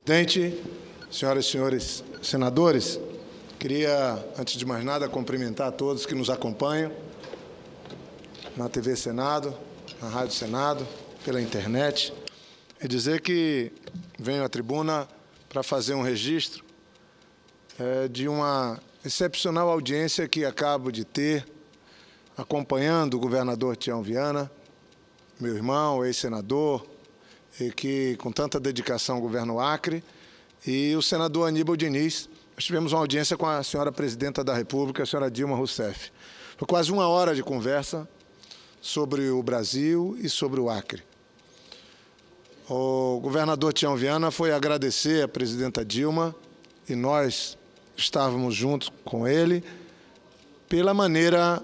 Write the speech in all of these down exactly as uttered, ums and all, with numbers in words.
Presidente, senhoras e senhores senadores, queria, antes de mais nada, cumprimentar a todos que nos acompanham na T V Senado, na Rádio Senado, pela internet, e dizer que venho à tribuna para fazer um registro é, de uma excepcional audiência que acabo de ter, acompanhando o governador Tião Viana, meu irmão, ex-senador, e que, com tanta dedicação, governa o Acre, e o senador Aníbal Diniz. Nós tivemos uma audiência com a senhora presidenta da República, a senhora Dilma Rousseff. Foi quase uma hora de conversa sobre o Brasil e sobre o Acre. O governador Tião Viana foi agradecer à presidenta Dilma, e nós estávamos juntos com ele, pela maneira,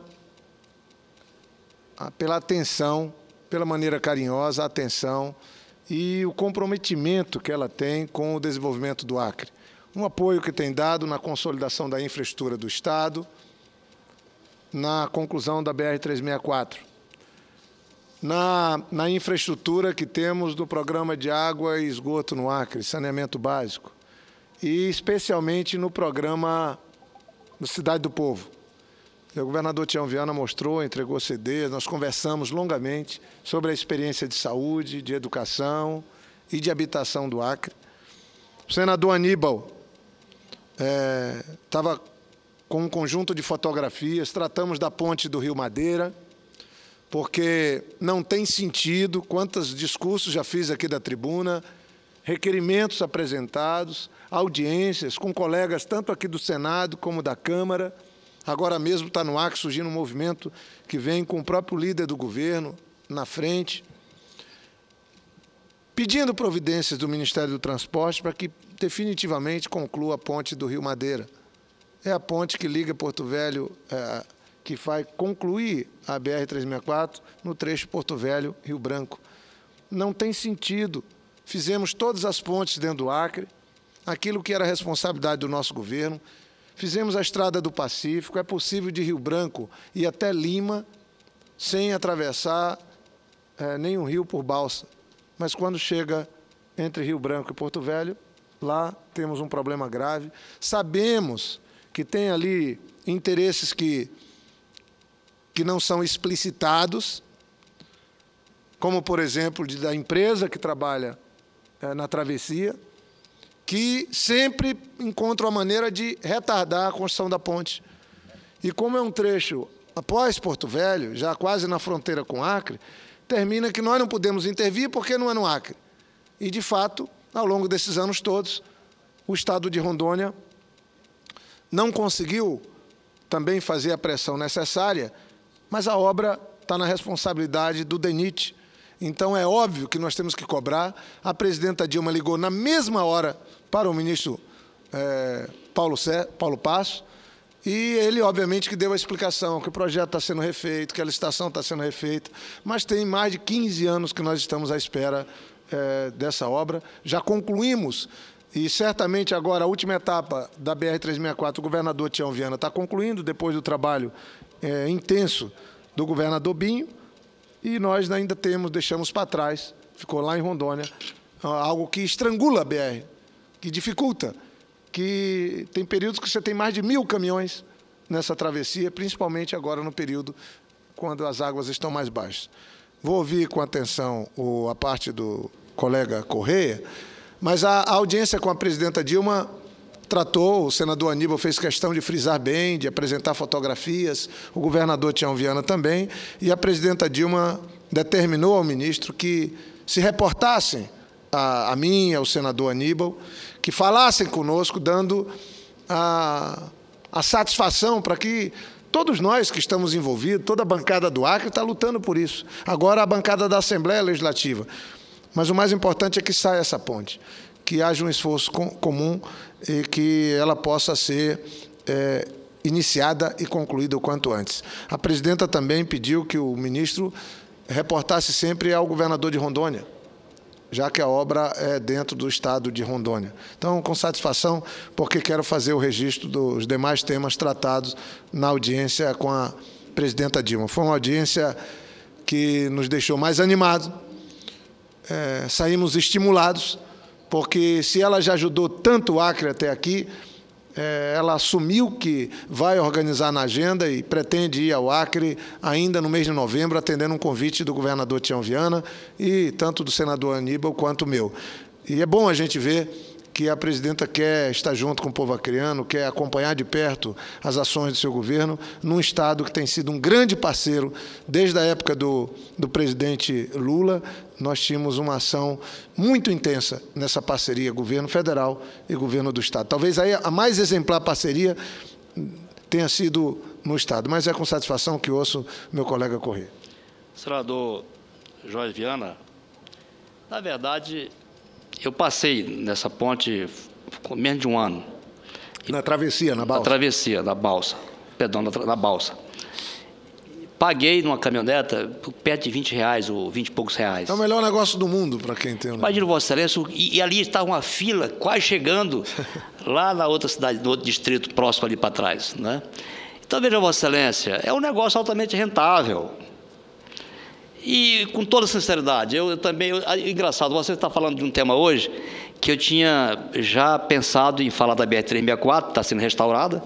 pela atenção, pela maneira carinhosa, a atenção e o comprometimento que ela tem com o desenvolvimento do Acre. Um apoio que tem dado na consolidação da infraestrutura do Estado, na conclusão da B R trezentos e sessenta e quatro, na, na infraestrutura que temos do programa de água e esgoto no Acre, saneamento básico, e especialmente no programa Cidade do Povo. O governador Tião Viana mostrou, entregou C Ds, nós conversamos longamente sobre a experiência de saúde, de educação e de habitação do Acre. O senador Aníbal estava é, com um conjunto de fotografias, tratamos da ponte do Rio Madeira, porque não tem sentido, quantos discursos já fiz aqui da tribuna, requerimentos apresentados, audiências com colegas tanto aqui do Senado como da Câmara. Agora mesmo está no Acre surgindo um movimento que vem com o próprio líder do governo na frente, pedindo providências do Ministério do Transporte para que definitivamente conclua a ponte do Rio Madeira. É a ponte que liga Porto Velho, é, que vai concluir a B R trezentos e sessenta e quatro no trecho Porto Velho-Rio Branco. Não tem sentido. Fizemos todas as pontes dentro do Acre, aquilo que era responsabilidade do nosso governo. Fizemos a Estrada do Pacífico, é possível de Rio Branco ir até Lima sem atravessar é, nenhum rio por balsa. Mas quando chega entre Rio Branco e Porto Velho, lá temos um problema grave. Sabemos que tem ali interesses que, que não são explicitados, como, por exemplo, de, da empresa que trabalha é, na travessia, que sempre encontram a maneira de retardar a construção da ponte. E como é um trecho após Porto Velho, já quase na fronteira com o Acre, termina que nós não podemos intervir porque não é no Acre. E, de fato, ao longo desses anos todos, o Estado de Rondônia não conseguiu também fazer a pressão necessária, mas a obra está na responsabilidade do DENIT. Então, é óbvio que nós temos que cobrar. A presidenta Dilma ligou na mesma hora para o ministro é, Paulo, Cé, Paulo Passo, e ele, obviamente, que deu a explicação que o projeto está sendo refeito, que a licitação está sendo refeita, mas tem mais de quinze anos que nós estamos à espera é, dessa obra. Já concluímos, e certamente agora a última etapa da B R trezentos e sessenta e quatro, o governador Tião Viana está concluindo, depois do trabalho é, intenso do governador Binho, e nós ainda temos, deixamos para trás, ficou lá em Rondônia, algo que estrangula a B R, que dificulta, que tem períodos que você tem mais de mil caminhões nessa travessia, principalmente agora no período quando as águas estão mais baixas. Vou ouvir com atenção o, a parte do colega Correia, mas a, a audiência com a presidenta Dilma tratou, o senador Aníbal fez questão de frisar bem, de apresentar fotografias, o governador Tião Viana também, e a presidenta Dilma determinou ao ministro que se reportassem a, a mim, ao senador Aníbal, que falassem conosco, dando a, a satisfação para que todos nós que estamos envolvidos, toda a bancada do Acre está lutando por isso. Agora a bancada da Assembleia Legislativa. Mas o mais importante é que saia essa ponte, que haja um esforço com, comum e que ela possa ser é, iniciada e concluída o quanto antes. A presidenta também pediu que o ministro reportasse sempre ao governador de Rondônia, já que a obra é dentro do estado de Rondônia. Então, com satisfação, porque quero fazer o registro dos demais temas tratados na audiência com a presidenta Dilma. Foi uma audiência que nos deixou mais animados, é, saímos estimulados, porque se ela já ajudou tanto o Acre até aqui, é, ela assumiu que vai organizar na agenda e pretende ir ao Acre ainda no mês de novembro, atendendo um convite do governador Tião Viana e tanto do senador Aníbal quanto o meu. E é bom a gente ver que a presidenta quer estar junto com o povo acreano, quer acompanhar de perto as ações do seu governo, num Estado que tem sido um grande parceiro. Desde a época do, do presidente Lula, nós tínhamos uma ação muito intensa nessa parceria, governo federal e governo do Estado. Talvez aí a mais exemplar parceria tenha sido no Estado, mas é com satisfação que ouço meu colega Corrêa. Senador Jorge Viana, na verdade, eu passei nessa ponte com menos de um ano. Na travessia, na balsa? Na travessia, na balsa. Perdão, na, na balsa. Paguei numa caminhoneta por perto de vinte reais ou vinte e poucos reais. É o melhor negócio do mundo para quem tem. Imagina, Vossa Excelência, e, e ali estava uma fila quase chegando lá na outra cidade, no outro distrito próximo ali para trás, né? Então, veja, Vossa Excelência, é um negócio altamente rentável. E, com toda sinceridade, eu, eu também... Eu, engraçado, você está falando de um tema hoje que eu tinha já pensado em falar da B R trezentos e sessenta e quatro, está sendo restaurada,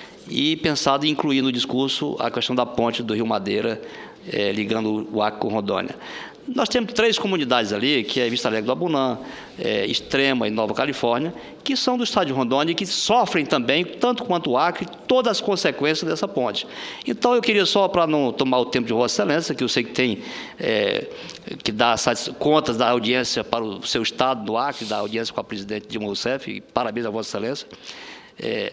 e pensado em incluir no discurso a questão da ponte do Rio Madeira, é, ligando o Acre com Rondônia. Nós temos três comunidades ali, que é Vista Alegre do Abunã, é, Extrema e Nova Califórnia, que são do estado de Rondônia e que sofrem também, tanto quanto o Acre, todas as consequências dessa ponte. Então, eu queria só, para não tomar o tempo de Vossa Excelência, que eu sei que tem, é, que dá contas da audiência para o seu estado do Acre, da audiência com a presidente Dilma Rousseff, e parabéns a Vossa Excelência, é,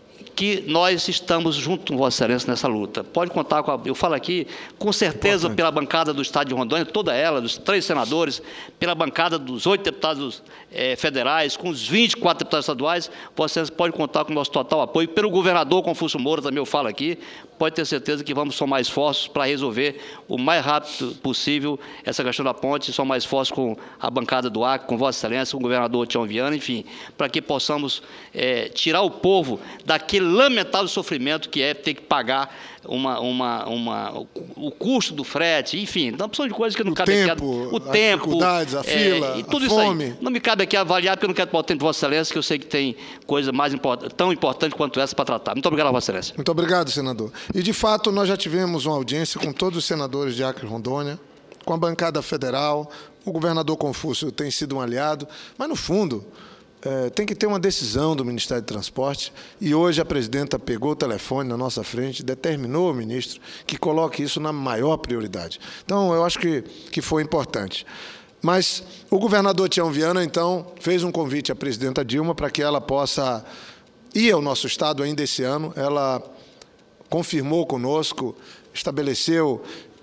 que nós estamos junto com Vossa Excelência nessa luta. Pode contar com a... Eu falo aqui, com certeza, Importante. pela bancada do Estado de Rondônia, toda ela, dos três senadores, pela bancada dos oito deputados eh, federais, com os vinte e quatro deputados estaduais, Vossa Excelência pode contar com o nosso total apoio. Pelo governador Confúcio Moura, também eu falo aqui, pode ter certeza que vamos somar esforços para resolver o mais rápido possível essa questão da ponte, somar esforços com a bancada do Acre, com Vossa Excelência, com o governador Tião Viana, enfim, para que possamos eh, tirar o povo daquele lamentável sofrimento que é ter que pagar uma, uma, uma, o custo do frete, enfim, uma opção de coisas que não o cabe tempo, aqui. O as tempo, dificuldades, a fila, é, e tudo a isso fome. Aí. Não me cabe aqui avaliar, porque eu não quero tomar o tempo de Vossa Excelência, que eu sei que tem coisa mais import, tão importante quanto essa para tratar. Muito obrigado, Vossa Excelência. Muito obrigado, senador. E, de fato, nós já tivemos uma audiência com todos os senadores de Acre e Rondônia, com a bancada federal, o governador Confúcio tem sido um aliado, mas, no fundo, É, tem que ter uma decisão do Ministério do Transporte, e hoje a presidenta pegou o telefone na nossa frente, determinou ao ministro que coloque isso na maior prioridade. Então, eu acho que, que foi importante. Mas o governador Tião Viana, então, fez um convite à presidenta Dilma para que ela possa ir ao nosso estado ainda esse ano. Ela confirmou conosco, estabeleceu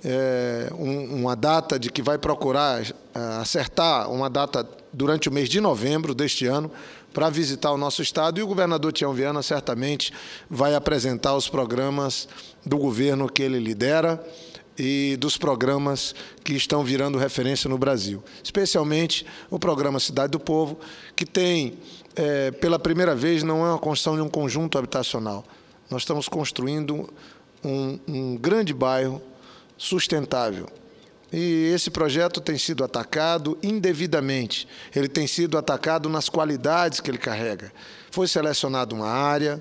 é, um, uma data de que vai procurar é, acertar uma data durante o mês de novembro deste ano, para visitar o nosso estado, e o governador Tião Viana certamente vai apresentar os programas do governo que ele lidera e dos programas que estão virando referência no Brasil, especialmente o programa Cidade do Povo, que tem, é, pela primeira vez, não é uma construção de um conjunto habitacional. Nós estamos construindo um, um grande bairro sustentável. E esse projeto tem sido atacado indevidamente. Ele tem sido atacado nas qualidades que ele carrega. Foi selecionada uma área,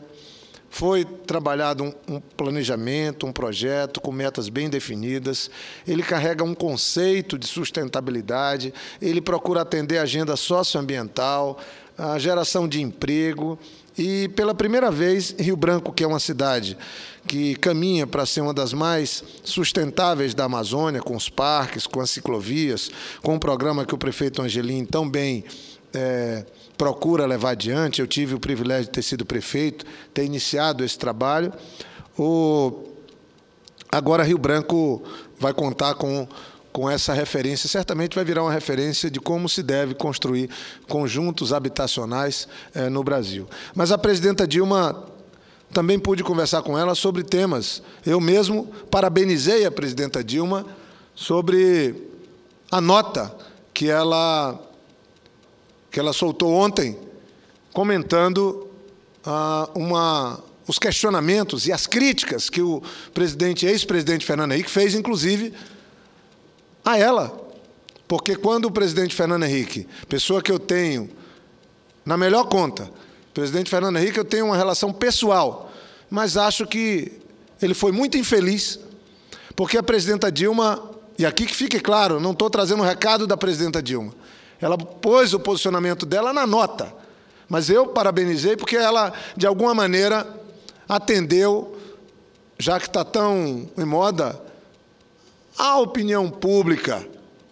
foi trabalhado um, um planejamento, um projeto com metas bem definidas. Ele carrega um conceito de sustentabilidade, ele procura atender a agenda socioambiental, a geração de emprego. E, pela primeira vez, Rio Branco, que é uma cidade que caminha para ser uma das mais sustentáveis da Amazônia, com os parques, com as ciclovias, com o programa que o prefeito Angelim tão bem é, procura levar adiante. Eu tive o privilégio de ter sido prefeito, ter iniciado esse trabalho. O... Agora, Rio Branco vai contar com... com essa referência, certamente vai virar uma referência de como se deve construir conjuntos habitacionais eh, no Brasil. Mas a presidenta Dilma, também pude conversar com ela sobre temas. Eu mesmo parabenizei a presidenta Dilma sobre a nota que ela, que ela soltou ontem, comentando ah, uma... os questionamentos e as críticas que o presidente, ex-presidente Fernando Henrique fez, inclusive, a ela. Porque quando o presidente Fernando Henrique, pessoa que eu tenho na melhor conta. O presidente Fernando Henrique, eu tenho uma relação pessoal, mas acho que ele foi muito infeliz, porque a presidenta Dilma, e aqui que fique claro, não estou trazendo um recado da presidenta Dilma, ela pôs o posicionamento dela na nota, mas eu parabenizei porque ela, de alguma maneira, atendeu, já que está tão em moda, a opinião pública,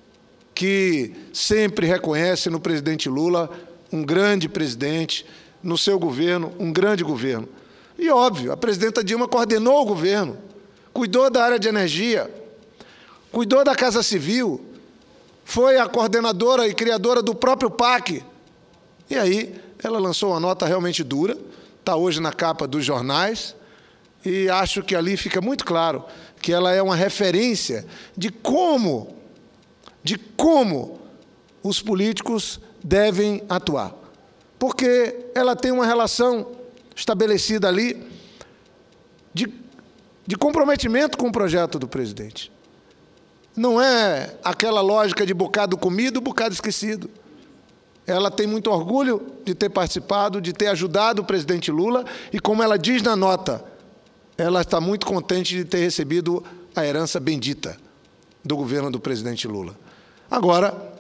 que sempre reconhece no presidente Lula um grande presidente, no seu governo, um grande governo. E, óbvio, a presidenta Dilma coordenou o governo, cuidou da área de energia, cuidou da Casa Civil, foi a coordenadora e criadora do próprio P A C. E aí ela lançou uma nota realmente dura, está hoje na capa dos jornais, e acho que ali fica muito claro que ela é uma referência de como, de como os políticos devem atuar. Porque ela tem uma relação estabelecida ali de, de comprometimento com o projeto do presidente. Não é aquela lógica de bocado comido, bocado esquecido. Ela tem muito orgulho de ter participado, de ter ajudado o presidente Lula, e, como ela diz na nota, ela está muito contente de ter recebido a herança bendita do governo do presidente Lula. Agora,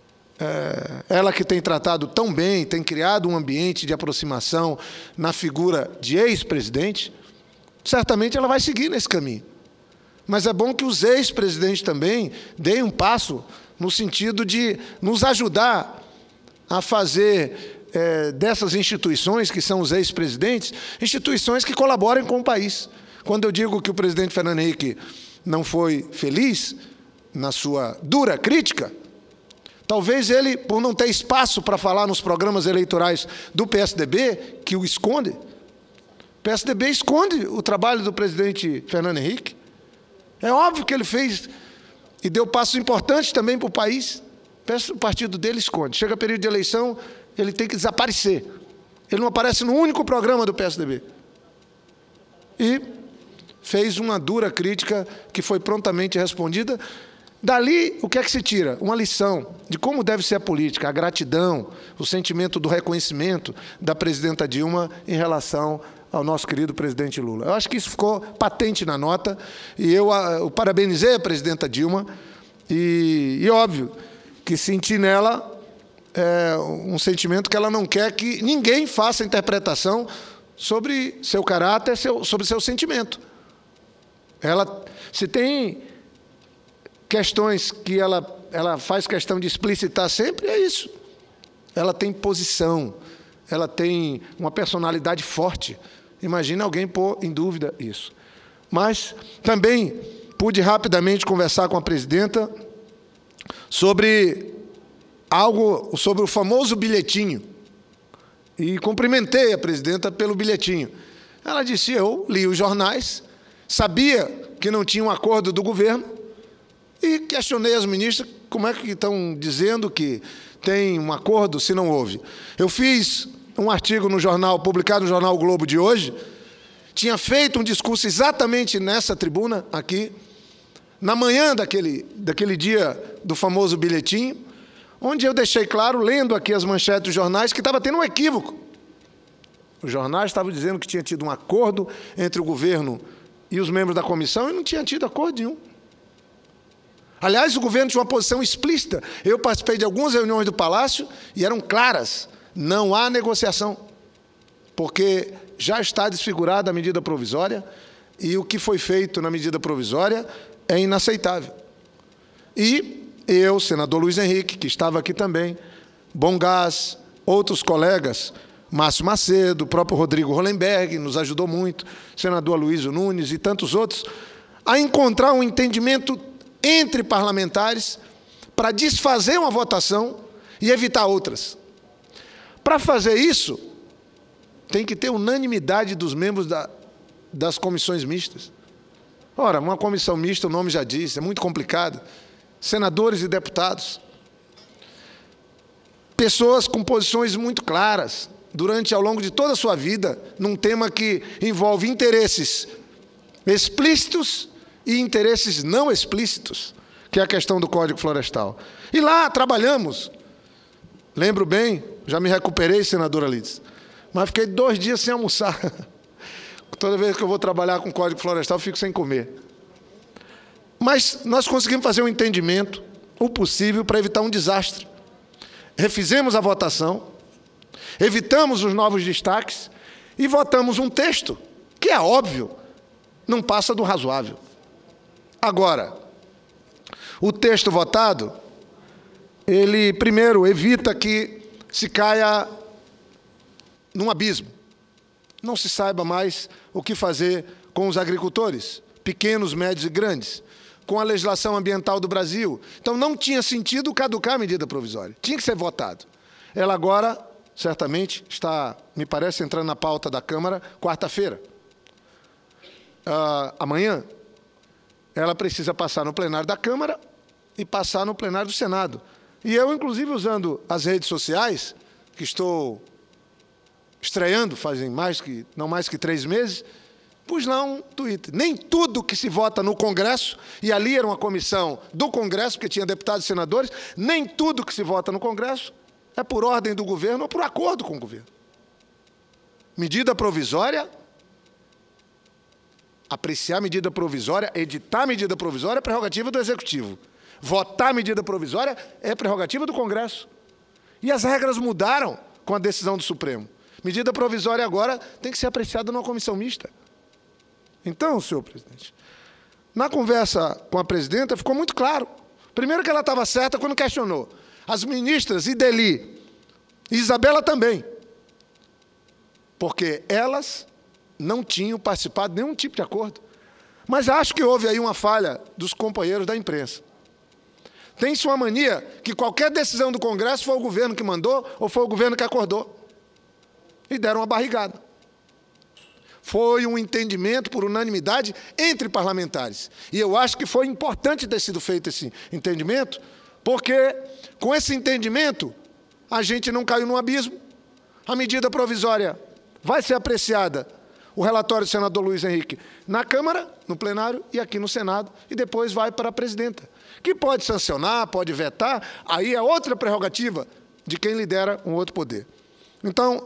é, ela que tem tratado tão bem, tem criado um ambiente de aproximação na figura de ex-presidente, certamente ela vai seguir nesse caminho. Mas é bom que os ex-presidentes também deem um passo no sentido de nos ajudar a fazer é, dessas instituições, que são os ex-presidentes, instituições que colaborem com o país. Quando eu digo que o presidente Fernando Henrique não foi feliz na sua dura crítica, talvez ele, por não ter espaço para falar nos programas eleitorais do P S D B, que o esconde, o P S D B esconde o trabalho do presidente Fernando Henrique. É óbvio que ele fez e deu passos importantes também para o país. O partido dele esconde. Chega período de eleição, ele tem que desaparecer. Ele não aparece no único programa do P S D B. E fez uma dura crítica que foi prontamente respondida. Dali, o que é que se tira? Uma lição de como deve ser a política, a gratidão, o sentimento do reconhecimento da presidenta Dilma em relação ao nosso querido presidente Lula. Eu acho que isso ficou patente na nota, e eu, eu parabenizei a presidenta Dilma, e, e óbvio que senti nela é, um sentimento que ela não quer que ninguém faça interpretação sobre seu caráter, seu, sobre seu sentimento. Ela, se tem questões que ela, ela faz questão de explicitar sempre, é isso. Ela tem posição, ela tem uma personalidade forte. Imagina alguém pôr em dúvida isso. Mas também pude rapidamente conversar com a presidenta sobre algo, sobre o famoso bilhetinho. E cumprimentei a presidenta pelo bilhetinho. Ela disse, eu li os jornais, sabia que não tinha um acordo do governo, e questionei as ministras como é que estão dizendo que tem um acordo se não houve. Eu fiz um artigo no jornal, publicado no jornal o Globo de hoje, tinha feito um discurso exatamente nessa tribuna aqui, na manhã daquele, daquele dia do famoso bilhetinho, onde eu deixei claro, lendo aqui as manchetes dos jornais, que estava tendo um equívoco. Os jornais estavam dizendo que tinha tido um acordo entre o governo e os membros da comissão, e não tinha tido acordo nenhum. Aliás, o governo tinha uma posição explícita. Eu participei de algumas reuniões do Palácio e eram claras. Não há negociação, porque já está desfigurada a medida provisória, e o que foi feito na medida provisória é inaceitável. E eu, senador Luiz Henrique, que estava aqui também, Bom Gás, outros colegas, Márcio Macedo, o próprio Rodrigo Hollenberg, nos ajudou muito, senador Aloysio Nunes e tantos outros, a encontrar um entendimento entre parlamentares para desfazer uma votação e evitar outras. Para fazer isso, tem que ter unanimidade dos membros da, das comissões mistas. Ora, uma comissão mista, o nome já diz, é muito complicado. Senadores e deputados. Pessoas com posições muito claras, durante, ao longo de toda a sua vida, num tema que envolve interesses explícitos e interesses não explícitos, que é a questão do Código Florestal. E lá trabalhamos, lembro bem, Já me recuperei, senadora Lides, mas fiquei dois dias sem almoçar. Toda vez que eu vou trabalhar com o Código Florestal, eu fico sem comer. Mas nós conseguimos fazer um entendimento, o possível, para evitar um desastre. Refizemos a votação, evitamos os novos destaques e votamos um texto que, é óbvio, não passa do razoável. Agora, o texto votado, ele, primeiro, evita que se caia num abismo. Não se saiba mais o que fazer com os agricultores, pequenos, médios e grandes, com a legislação ambiental do Brasil. Então, não tinha sentido caducar a medida provisória. Tinha que ser votado. Ela agora, certamente, está, me parece, entrando na pauta da Câmara quarta-feira. Uh, amanhã, ela precisa passar no plenário da Câmara e passar no plenário do Senado. E eu, inclusive, usando as redes sociais, que estou estreando, fazem mais que, não mais que três meses, pus lá um Twitter. Nem tudo que se vota no Congresso, e ali era uma comissão do Congresso, porque tinha deputados e senadores, nem tudo que se vota no Congresso é por ordem do governo ou por acordo com o governo. Medida provisória, apreciar medida provisória, editar medida provisória é prerrogativa do Executivo. Votar medida provisória é prerrogativa do Congresso. E as regras mudaram com a decisão do Supremo. Medida provisória agora tem que ser apreciada numa comissão mista. Então, senhor presidente, na conversa com a presidenta ficou muito claro. Primeiro que ela estava certa quando questionou. As ministras Ideli e Isabela também. Porque elas não tinham participado de nenhum tipo de acordo. Mas acho que houve aí uma falha dos companheiros da imprensa. Tem-se uma mania que qualquer decisão do Congresso foi o governo que mandou ou foi o governo que acordou. E deram uma barrigada. Foi um entendimento por unanimidade entre parlamentares. E eu acho que foi importante ter sido feito esse entendimento, porque com esse entendimento a gente não caiu no abismo. A medida provisória vai ser apreciada, o relatório do senador Luiz Henrique, na Câmara, no plenário e aqui no Senado, e depois vai para a presidenta, que pode sancionar, pode vetar, aí é outra prerrogativa de quem lidera um outro poder. Então,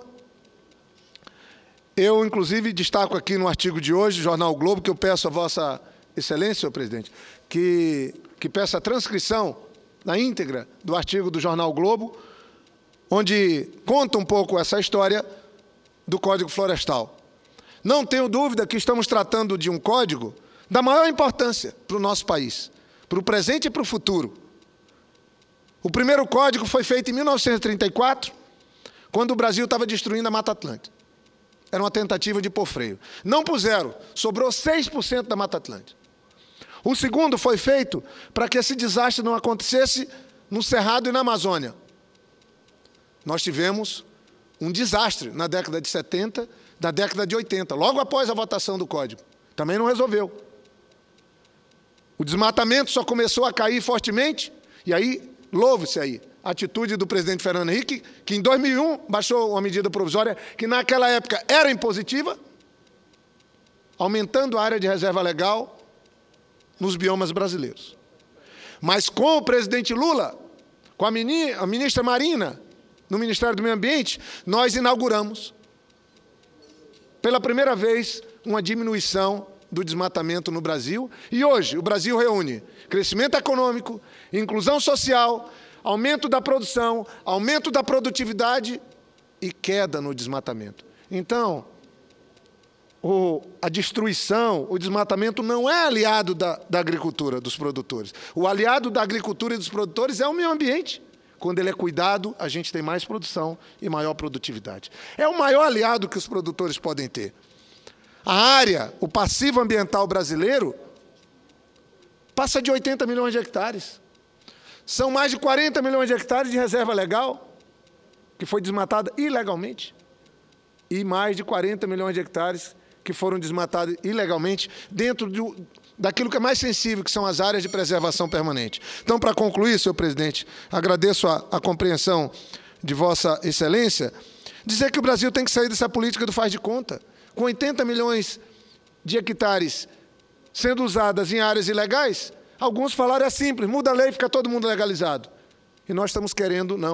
eu, inclusive, destaco aqui no artigo de hoje, do Jornal o Globo, que eu peço a Vossa Excelência, senhor presidente, que, que peça a transcrição na íntegra do artigo do Jornal o Globo, onde conta um pouco essa história do Código Florestal. Não tenho dúvida que estamos tratando de um código da maior importância para o nosso país, para o presente e para o futuro. O primeiro código foi feito em mil novecentos e trinta e quatro, quando o Brasil estava destruindo a Mata Atlântica. Era uma tentativa de pôr freio. Não puseram, sobrou seis por cento da Mata Atlântica. O segundo foi feito para que esse desastre não acontecesse no Cerrado e na Amazônia. Nós tivemos um desastre na década de setenta, na década de oitenta, logo após a votação do Código. Também não resolveu. O desmatamento só começou a cair fortemente, e aí, louve-se aí, a atitude do presidente Fernando Henrique, que em dois mil e um baixou uma medida provisória que naquela época era impositiva, aumentando a área de reserva legal nos biomas brasileiros. Mas com o presidente Lula, com a ministra Marina, no Ministério do Meio Ambiente, nós inauguramos, pela primeira vez, uma diminuição do desmatamento no Brasil. E hoje o Brasil reúne crescimento econômico, inclusão social, aumento da produção, aumento da produtividade e queda no desmatamento. Então, o, a destruição, o desmatamento não é aliado da, da agricultura, dos produtores. O aliado da agricultura e dos produtores é o meio ambiente. Quando ele é cuidado, a gente tem mais produção e maior produtividade. É o maior aliado que os produtores podem ter. A área, o passivo ambiental brasileiro, passa de oitenta milhões de hectares. São mais de quarenta milhões de hectares de reserva legal, que foi desmatada ilegalmente, e mais de quarenta milhões de hectares que foram desmatados ilegalmente dentro do, daquilo que é mais sensível, que são as áreas de preservação permanente. Então, para concluir, senhor presidente, agradeço a, a compreensão de Vossa Excelência, dizer que o Brasil tem que sair dessa política do faz de conta. Com oitenta milhões de hectares sendo usadas em áreas ilegais, alguns falaram é simples, muda a lei e fica todo mundo legalizado. E nós estamos querendo, não,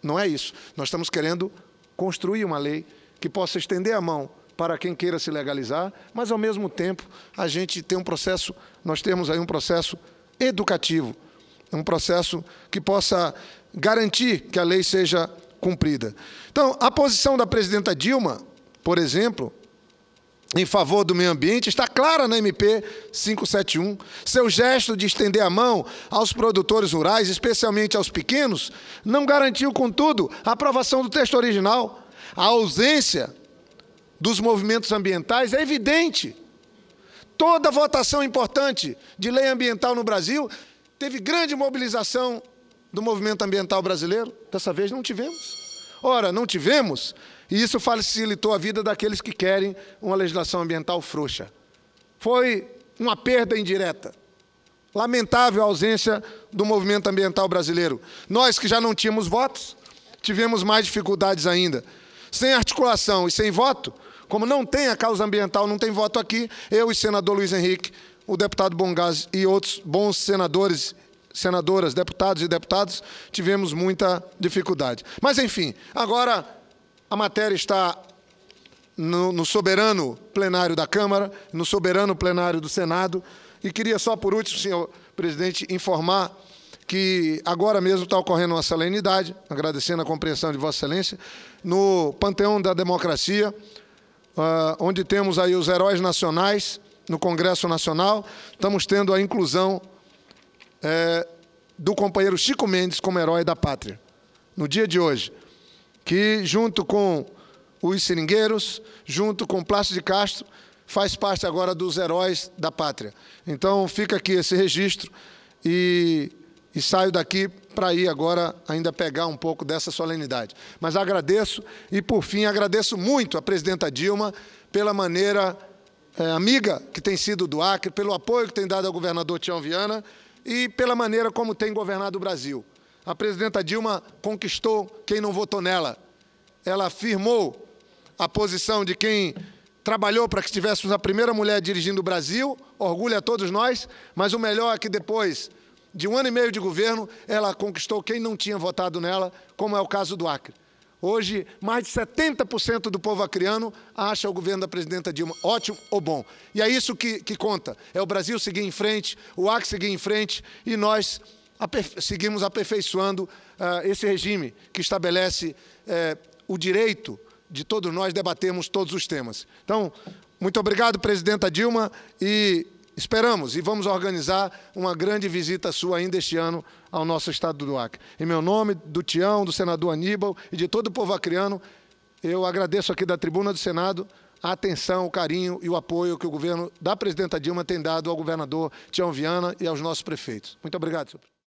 Não é isso. Nós estamos querendo construir uma lei que possa estender a mão para quem queira se legalizar, mas, ao mesmo tempo, a gente tem um processo, nós temos aí um processo educativo, um processo que possa garantir que a lei seja cumprida. Então, a posição da presidenta Dilma, por exemplo, em favor do meio ambiente, está clara na M P quinhentos e setenta e um. Seu gesto de estender a mão aos produtores rurais, especialmente aos pequenos, não garantiu, contudo, a aprovação do texto original. A ausência dos movimentos ambientais é evidente. Toda votação importante de lei ambiental no Brasil teve grande mobilização do movimento ambiental brasileiro. Dessa vez não tivemos. Ora, não tivemos, e isso facilitou a vida daqueles que querem uma legislação ambiental frouxa. Foi uma perda indireta. Lamentável a ausência do movimento ambiental brasileiro. Nós que já não tínhamos votos, tivemos mais dificuldades ainda. Sem articulação e sem voto, como não tem a causa ambiental, não tem voto aqui, eu e o senador Luiz Henrique, o deputado Bongás e outros bons senadores, senadoras, deputados e deputadas, tivemos muita dificuldade. Mas, enfim, agora a matéria está no, no soberano plenário da Câmara, no soberano plenário do Senado, e queria só, por último, senhor presidente, informar que agora mesmo está ocorrendo uma solenidade, agradecendo a compreensão de Vossa Excelência, no Panteão da Democracia, uh, onde temos aí os heróis nacionais no Congresso Nacional. Estamos tendo a inclusão é, do companheiro Chico Mendes como herói da pátria, no dia de hoje, que junto com os seringueiros, junto com Plácido de Castro, faz parte agora dos heróis da pátria. Então fica aqui esse registro e... E saio daqui para ir agora ainda pegar um pouco dessa solenidade. Mas agradeço e, por fim, agradeço muito a presidenta Dilma pela maneira é, amiga que tem sido do Acre, pelo apoio que tem dado ao governador Tião Viana e pela maneira como tem governado o Brasil. A presidenta Dilma conquistou quem não votou nela. Ela afirmou a posição de quem trabalhou para que tivéssemos a primeira mulher dirigindo o Brasil, orgulho a todos nós, mas o melhor é que depois de um ano e meio de governo, ela conquistou quem não tinha votado nela, como é o caso do Acre. Hoje, mais de setenta por cento do povo acreano acha o governo da presidenta Dilma ótimo ou bom. E é isso que, que conta. É o Brasil seguir em frente, o Acre seguir em frente, e nós aperfei- seguimos aperfeiçoando uh, esse regime que estabelece uh, o direito de todos nós debatermos todos os temas. Então, muito obrigado, presidenta Dilma, e esperamos e vamos organizar uma grande visita sua ainda este ano ao nosso estado do Acre. Em meu nome, do Tião, do senador Aníbal e de todo o povo acreano, eu agradeço aqui da tribuna do Senado a atenção, o carinho e o apoio que o governo da presidenta Dilma tem dado ao governador Tião Viana e aos nossos prefeitos. Muito obrigado, senhor.